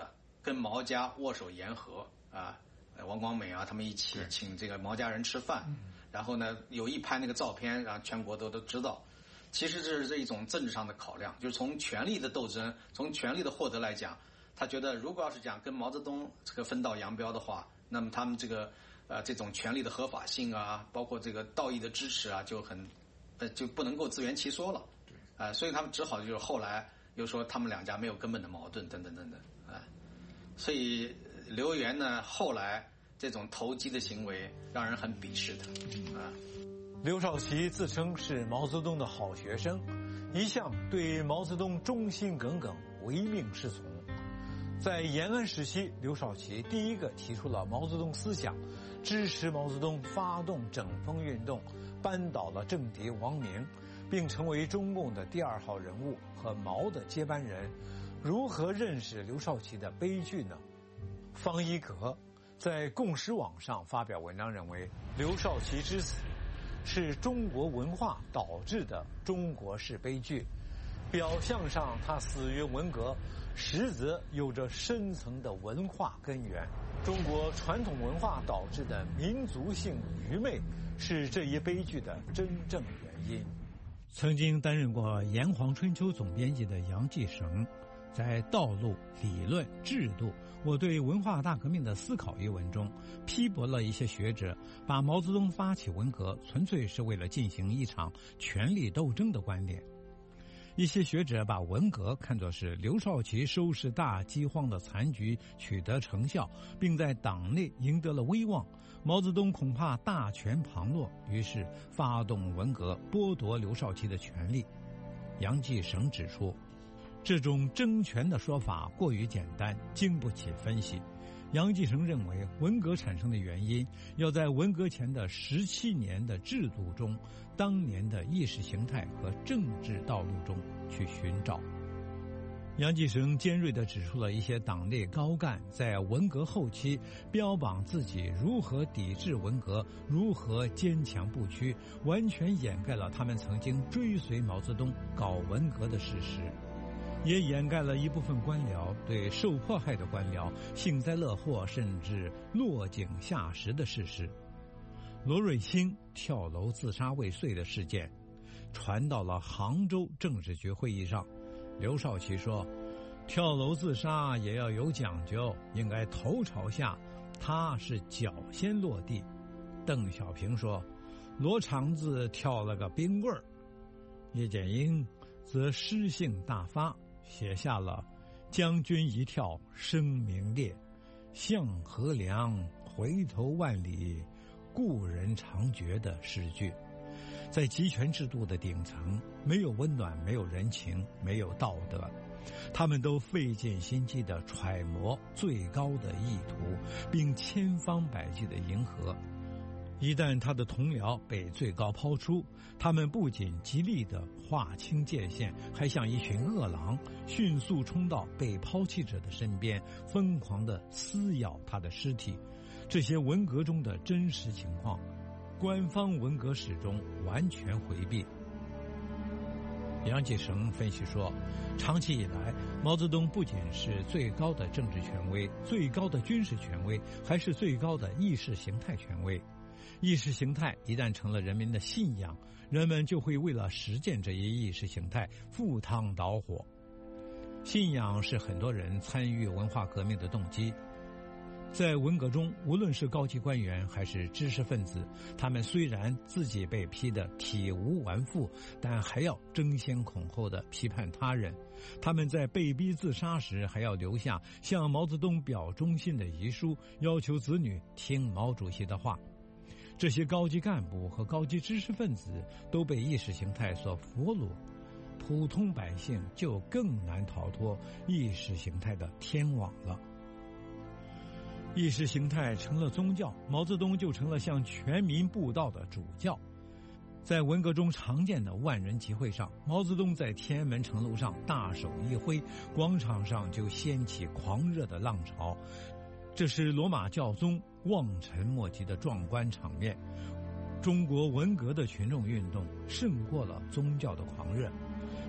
跟毛家握手言和啊，王光美啊他们一起请这个毛家人吃饭，然后呢有一拍那个照片，让全国都都知道。其实这是一种政治上的考量，就是从权力的斗争，从权力的获得来讲，他觉得如果要是讲跟毛泽东这个分道扬镳的话，那么他们这个呃这种权力的合法性啊，包括这个道义的支持啊，就很呃就不能够自圆其说了。啊、呃，所以他们只好就是后来又说他们两家没有根本的矛盾，等等等等啊、呃。所以刘源呢，后来这种投机的行为让人很鄙视他啊。 刘少奇自称是毛泽东的好学生，一向对毛泽东忠心耿耿，唯命是从。在延安时期，刘少奇第一个提出了毛泽东思想，支持毛泽东发动整风运动，扳倒了政敌王明，并成为中共的第二号人物和毛的接班人。如何认识刘少奇的悲剧呢？方一革在共识网上发表文章认为，刘少奇之死是中国文化导致的中国式悲剧。表象上他死于文革，实则有着深层的文化根源。中国传统文化导致的民族性愚昧，是这一悲剧的真正原因。 曾经担任过《炎黄春秋》总编辑的杨继绳，在《道路、理论、制度：我对文化大革命的思考》一文中，批驳了一些学者把毛泽东发起文革纯粹是为了进行一场权力斗争的观点。一些学者把文革看作是刘少奇收拾大饥荒的残局取得成效，并在党内赢得了威望，毛泽东恐怕大权旁落，于是发动文革剥夺刘少奇的权利。杨继绳指出，这种争权的说法过于简单，经不起分析。杨继绳认为，文革产生的原因要在文革前的十七年的制度中，当年的意识形态和政治道路中去寻找。杨继绳尖锐地指出了一些党内高干在文革后期标榜自己如何抵制文革，如何坚强不屈，完全掩盖了他们曾经追随毛泽东搞文革的事实，也掩盖了一部分官僚对受迫害的官僚幸灾乐祸甚至落井下石的事实。罗瑞卿跳楼自杀未遂的事件传到了杭州政治局会议上，刘少奇说，跳楼自杀也要有讲究，应该头朝下，他是脚先落地。邓小平说，罗肠子跳了个冰棍儿。叶剑英则诗性大发，写下了将军一跳声名裂，向河梁回头万里，故人常觉的诗句。在集权制度的顶层，没有温暖，没有人情，没有道德，他们都费尽心机地揣摩最高的意图，并千方百计地迎合。一旦他的同僚被最高抛出，他们不仅极力地划清界限，还像一群饿狼，迅速冲到被抛弃者的身边，疯狂地撕咬他的尸体。这些文革中的真实情况，官方文革史中完全回避。杨继绳分析说，长期以来，毛泽东不仅是最高的政治权威、最高的军事权威，还是最高的意识形态权威。意识形态一旦成了人民的信仰，人们就会为了实践这一意识形态赴汤蹈火。信仰是很多人参与文化革命的动机。在文革中，无论是高级官员还是知识分子，他们虽然自己被批得体无完肤，但还要争先恐后地批判他人。他们在被逼自杀时，还要留下向毛泽东表忠心的遗书，要求子女听毛主席的话。这些高级干部和高级知识分子都被意识形态所俘虏，普通百姓就更难逃脱意识形态的天网了。意识形态成了宗教，毛泽东就成了向全民布道的主教。在文革中常见的万人集会上，毛泽东在天安门城楼上大手一挥，广场上就掀起狂热的浪潮。这是罗马教宗望尘莫及的壮观场面。中国文革的群众运动胜过了宗教的狂热。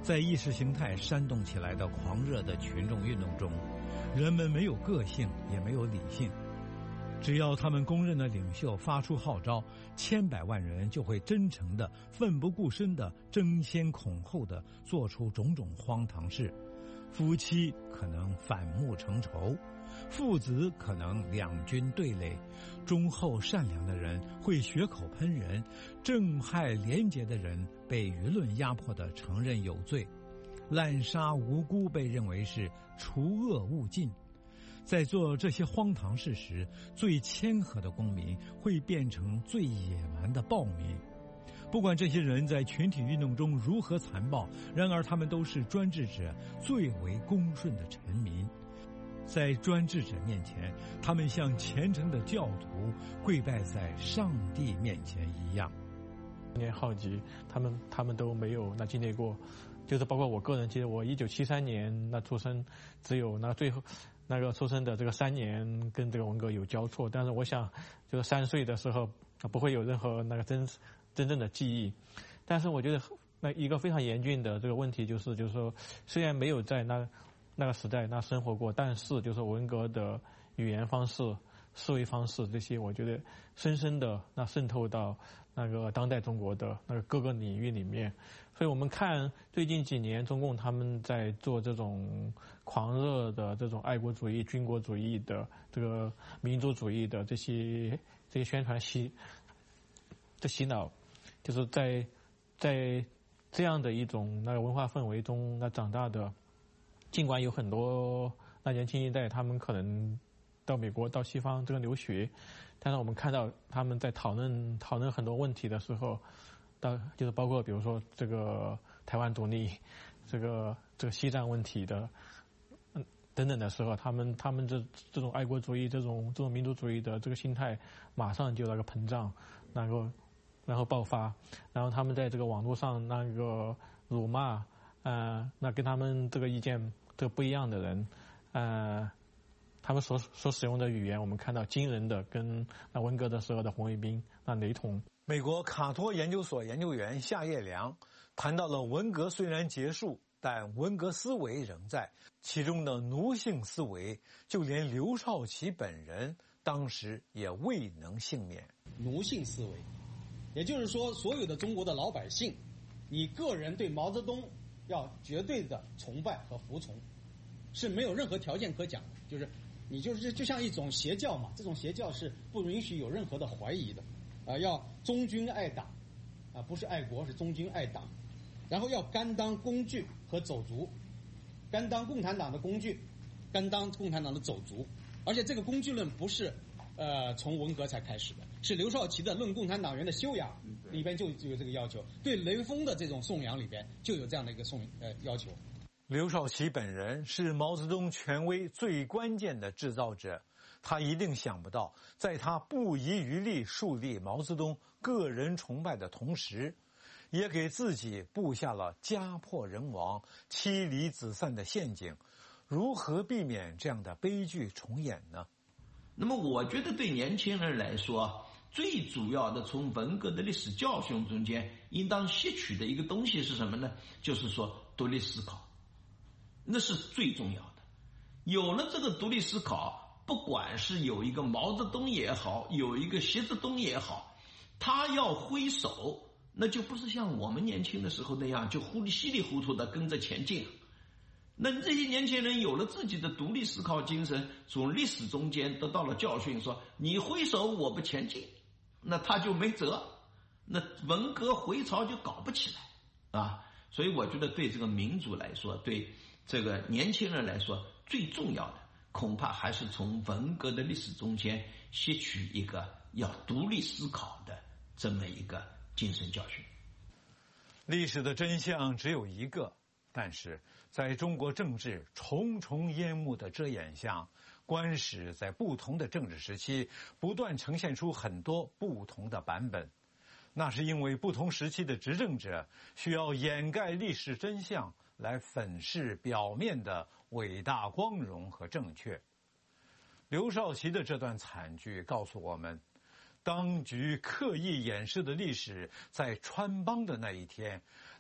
在意识形态煽动起来的狂热的群众运动中，人们没有个性，也没有理性。只要他们公认的领袖发出号召，千百万人就会真诚的、奋不顾身的、争先恐后的做出种种荒唐事。夫妻可能反目成仇，父子可能两军对垒，忠厚善良的人会血口喷人，正派廉洁的人被舆论压迫的承认有罪，滥杀无辜被认为是除恶务尽。在做这些荒唐事时，最谦和的公民会变成最野蛮的暴民。不管这些人在群体运动中如何残暴，然而他们都是专制者最为恭顺的臣民。在专制者面前，他们像虔诚的教徒跪拜在上帝面前一样。 年浩劫，他们他们都没有那经历过，就是包括我个人，其实我一九七三年那出生，只有那最后那个出生的这个三年跟这个文革有交错，但是我想就是三岁的时候不会有任何那个真真正的记忆。但是我觉得那一个非常严峻的这个问题就是就是说，虽然没有在那那个时代那生活过，但是就是文革的语言方式、思维方式这些，我觉得深深的那渗透到那个当代中国的那个各个领域里面。所以我们看最近几年中共他们在做这种狂热的这种爱国主义、军国主义的这个民族主义的这些这些宣传洗的洗脑，就是在在这样的一种那个文化氛围中那长大的，尽管有很多那年轻一代他们可能到美国到西方这个留学，但是我们看到他们在讨论讨论很多问题的时候，到就是包括比如说这个台湾独立，这个这个西藏问题的，嗯等等的时候，他们他们这这种爱国主义、这种这种民族主义的这个心态，马上就那个膨胀，然后然后爆发，然后他们在这个网络上那个辱骂，呃，那跟他们这个意见这个不一样的人，呃。他们所所使用的语言，我们看到惊人的跟那文革的时候的红卫兵那雷同。 美国卡托研究所研究员夏叶良谈到了文革虽然结束，但文革思维仍在，其中的奴性思维，就连刘少奇本人当时也未能幸免。 奴性思维，也就是说，所有的中国的老百姓，你个人对毛泽东要绝对的崇拜和服从，是没有任何条件可讲的，就是你就是就像一种邪教嘛，这种邪教是不允许有任何的怀疑的，啊、呃，要忠君爱党，啊、呃，不是爱国，是忠君爱党，然后要甘当工具和走卒，甘当共产党的工具，甘当共产党的走卒，而且这个工具论不是呃从文革才开始的，是刘少奇的《论共产党员的修养》里边就就有这个要求，对雷锋的这种颂扬里边就有这样的一个颂呃要求。 刘少奇本人是毛泽东权威最关键的制造者，他一定想不到，在他不遗余力树立毛泽东个人崇拜的同时，也给自己布下了家破人亡、妻离子散的陷阱。如何避免这样的悲剧重演呢？ 那么我觉得对年轻人来说，最主要的从文革的历史教训中间应当吸取的一个东西是什么呢？就是说独立思考，那是最重要的。有了这个独立思考，不管是有一个毛泽东也好，有一个习志东也好，他要挥手，那就不是像我们年轻的时候那样就糊里稀里糊涂的跟着前进。那这些年轻人有了自己的独立思考精神，从历史中间得到了教训，说你挥手我不前进，那他就没辙，那文革回潮就搞不起来啊。所以我觉得对这个民主来说，对这个年轻人来说，最重要的恐怕还是从文革的历史中间吸取一个要独立思考的这么一个精神教训。 历史的真相只有一个，但是在中国政治重重烟幕的遮掩下，官史在不同的政治时期不断呈现出很多不同的版本。那是因为不同时期的执政者需要掩盖历史真相，来粉饰表面的伟大光荣和正确。刘少奇的这段惨剧告诉我们，当局刻意掩饰的历史，在穿帮的那一天，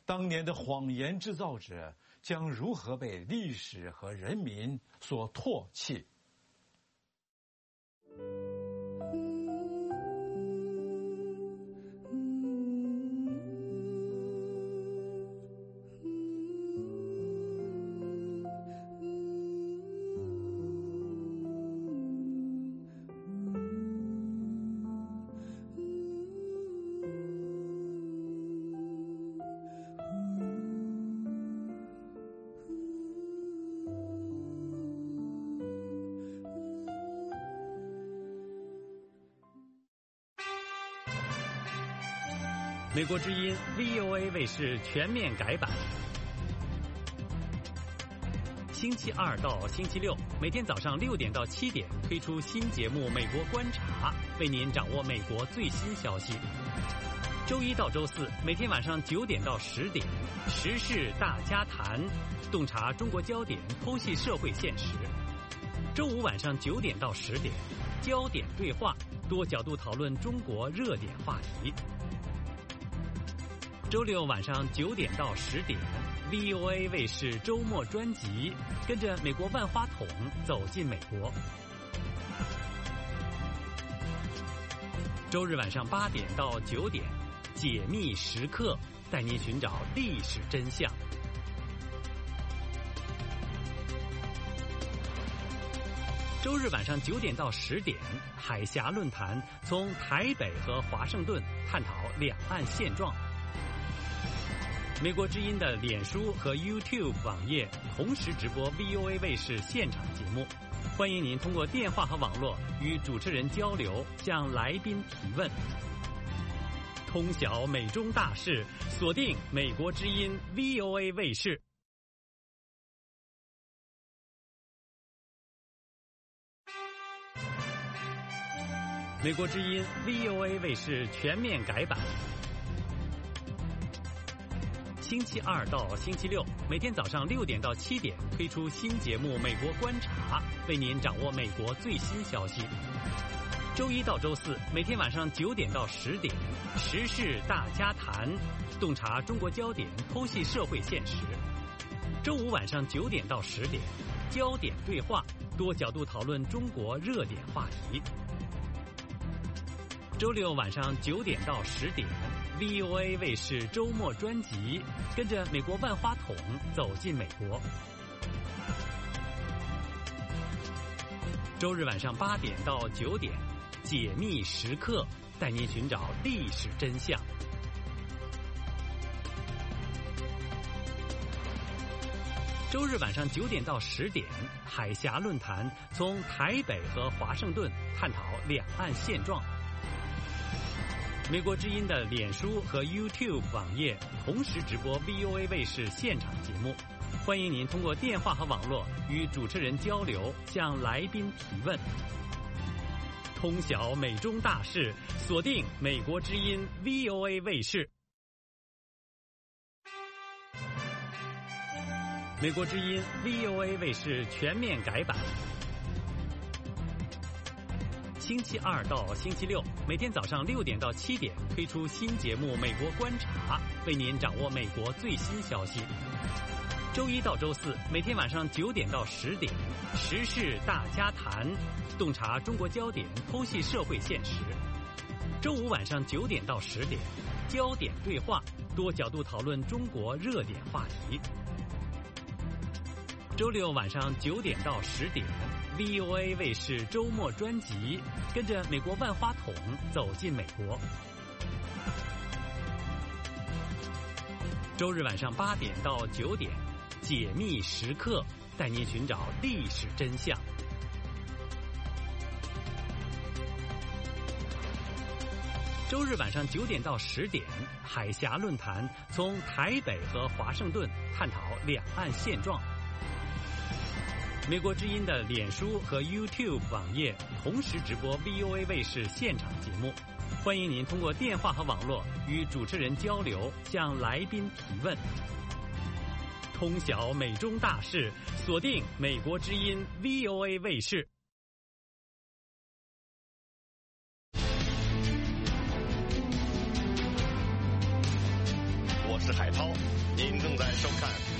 当年的谎言制造者将如何被历史和人民所唾弃？ 美国之音 V O A 卫视全面改版，星期二到星期六每天早上六点到七点推出新节目《美国观察》，为您掌握美国最新消息。周一到周四每天晚上九点到十点，时事大家谈，洞察中国焦点，剖析社会现实。周五晚上九点到十点，焦点对话，多角度讨论中国热点话题。周六晚上九点到十点 ，V O A 卫视周末专辑，跟着美国万花筒走进美国。周日晚上八点到九点，解密时刻，带您寻找历史真相。周日晚上九点到十点，海峡论坛从台北和华盛顿探讨两岸现状。美国之音的脸书和 YouTube 网页同时直播 V O A 卫视现场节目，欢迎您通过电话和网络与主持人交流，向来宾提问。通晓美中大事，锁定美国之音 V O A 卫视。美国之音 V O A 卫视全面改版，星期二到星期六每天早上六点到七点推出新节目《美国观察》，为您掌握美国最新消息。周一到周四每天晚上九点到十点，时事大家谈，洞察中国焦点，剖析社会现实。周五晚上九点到十点，焦点对话，多角度讨论中国热点话题。周六晚上九点到十点，V O A 卫视周末专辑，跟着美国万花筒走进美国。周日晚上八点到九点，解密时刻，带您寻找历史真相。周日晚上九点到十点，海峡论坛从台北和华盛顿探讨两岸现状。美国之音的脸书和 YouTube 网页同时直播 V O A 卫视现场节目，欢迎您通过电话和网络与主持人交流，向来宾提问。通晓美中大事，锁定美国之音 V O A 卫视。美国之音 V O A 卫视全面改版，星期二到星期六每天早上六点到七点推出新节目《美国观察》，为您掌握美国最新消息。周一到周四每天晚上九点到十点，时事大家谈，洞察中国焦点，剖析社会现实。周五晚上九点到十点，焦点对话，多角度讨论中国热点话题。周六晚上九点到十点，V O A 卫视周末专辑，跟着美国万花筒走进美国。周日晚上八点到九点，解密时刻，带您寻找历史真相。周日晚上九点到十点，海峡论坛从台北和华盛顿探讨两岸现状。美国之音的脸书和 YouTube 网页同时直播 V O A 卫视现场节目，欢迎您通过电话和网络与主持人交流，向来宾提问。通晓美中大事，锁定美国之音 V O A 卫视。 我是海涛， 收看。